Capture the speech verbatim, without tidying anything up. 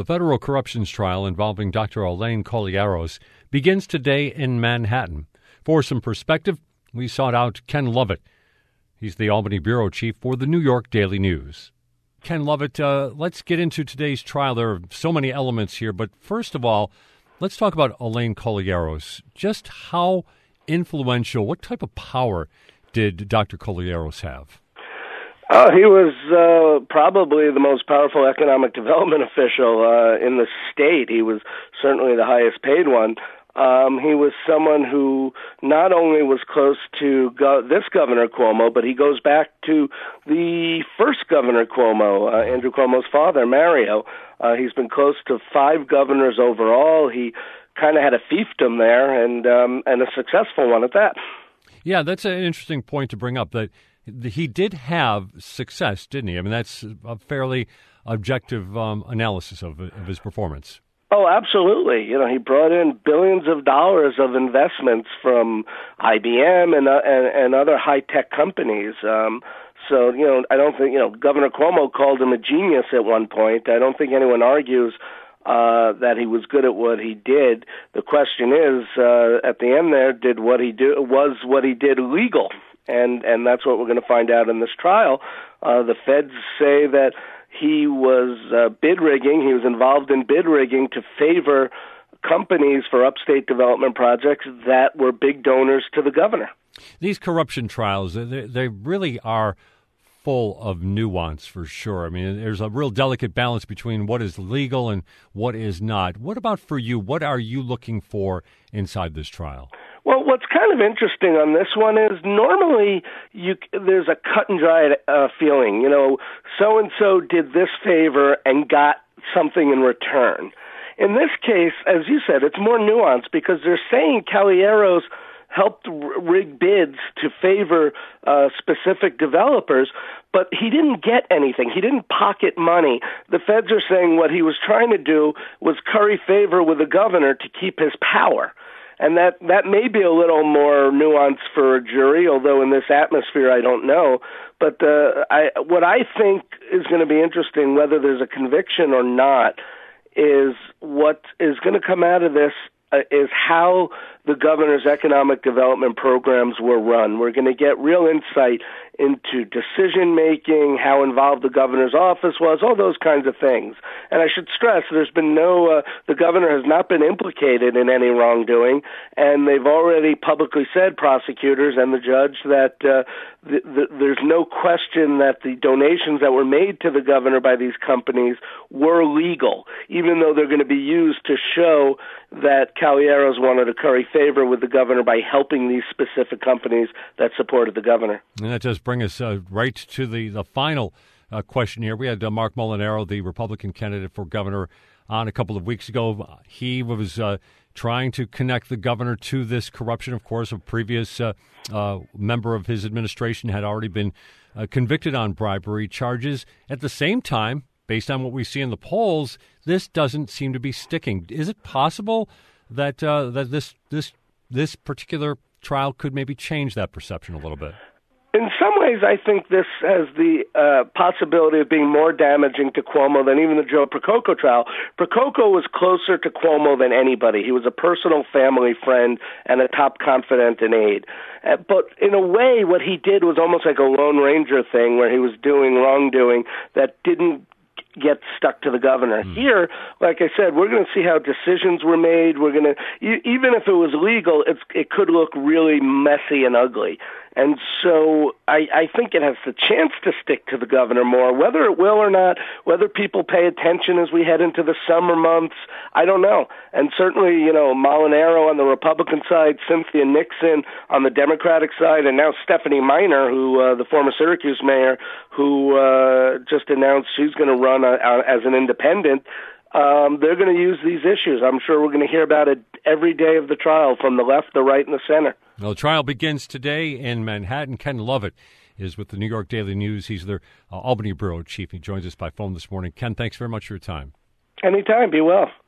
The federal corruptions trial involving Doctor Elaine Colliaros begins today in Manhattan. For some perspective, we sought out Ken Lovett. He's the Albany bureau chief for the New York Daily News. Ken Lovett, uh, let's get into today's trial. There are so many elements here, but first of all, let's talk about Elaine Colliaros. Just how influential, what type of power did Doctor Colliaros have? Uh, he was uh, probably the most powerful economic development official uh, in the state. He was certainly the highest paid one. Um, he was someone who not only was close to go- this Governor Cuomo, but he goes back to the first Governor Cuomo, uh, Andrew Cuomo's father, Mario. Uh, he's been close to five governors overall. He kind of had a fiefdom there, and um, and a successful one at that. Yeah, that's an interesting point to bring up, that he did have success, didn't he? I mean, that's a fairly objective um, analysis of, of his performance. Oh, absolutely. You know, he brought in billions of dollars of investments from I B M and uh, and, and other high-tech companies. Um, so, you know, I don't think, you know, Governor Cuomo called him a genius at one point. I don't think anyone argues uh, that he was good at what he did. The question is, uh, at the end there, did what he do was what he did legal? And and that's what we're going to find out in this trial. Uh, the feds say that he was uh, bid rigging. He was involved in bid rigging to favor companies for upstate development projects that were big donors to the governor. These corruption trials, they, they really are full of nuance, for sure. I mean, there's a real delicate balance between what is legal and what is not. What about for you? What are you looking for inside this trial? Well, what's kind of interesting on this one is normally you there's a cut and dry uh, feeling. You know, so-and-so did this favor and got something in return. In this case, as you said, it's more nuanced because they're saying Colliaros helped rig bids to favor uh, specific developers, but he didn't get anything. He didn't pocket money. The feds are saying what he was trying to do was curry favor with the governor to keep his power. And that, that may be a little more nuanced for a jury, although in this atmosphere I don't know. But uh, I, what I think is going to be interesting, whether there's a conviction or not, is what is going to come out of this uh, is how the governor's economic development programs were run. We're going to get real insight into decision-making, how involved the governor's office was, all those kinds of things. And I should stress, there's been no, uh, the governor has not been implicated in any wrongdoing, and they've already publicly said, prosecutors and the judge, that uh, the, the, there's no question that the donations that were made to the governor by these companies were legal, even though they're going to be used to show that Colliaros wanted to curry favor with the governor by helping these specific companies that supported the governor. And that does bring us uh, right to the, the final uh, question here. We had uh, Mark Molinaro, the Republican candidate for governor, on a couple of weeks ago. He was uh, trying to connect the governor to this corruption. Of course, a previous uh, uh, member of his administration had already been uh, convicted on bribery charges. At the same time, based on what we see in the polls, this doesn't seem to be sticking. Is it possible that uh, that this this this particular trial could maybe change that perception a little bit? In some ways, I think this has the uh, possibility of being more damaging to Cuomo than even the Joe Prococo trial. Prococo was closer to Cuomo than anybody. He was a personal family friend and a top confidant and aide. Uh, but in a way, what he did was almost like a Lone Ranger thing where he was doing wrongdoing that didn't get stuck to the governor. Mm. Here, like I said, we're going to see how decisions were made. We're going to, even if it was legal, it's, it could look really messy and ugly. And so I, I think it has the chance to stick to the governor more. Whether it will or not, whether people pay attention as we head into the summer months, I don't know. And certainly, you know, Molinaro on the Republican side, Cynthia Nixon on the Democratic side, and now Stephanie Miner, who uh, the former Syracuse mayor, who uh, just announced she's going to run uh, as an independent. Um, they're going to use these issues. I'm sure we're going to hear about it every day of the trial, from the left, the right, and the center. Well, the trial begins today in Manhattan. Ken Lovett is with the New York Daily News. He's their uh, Albany bureau chief. He joins us by phone this morning. Ken, thanks very much for your time. Anytime. Be well.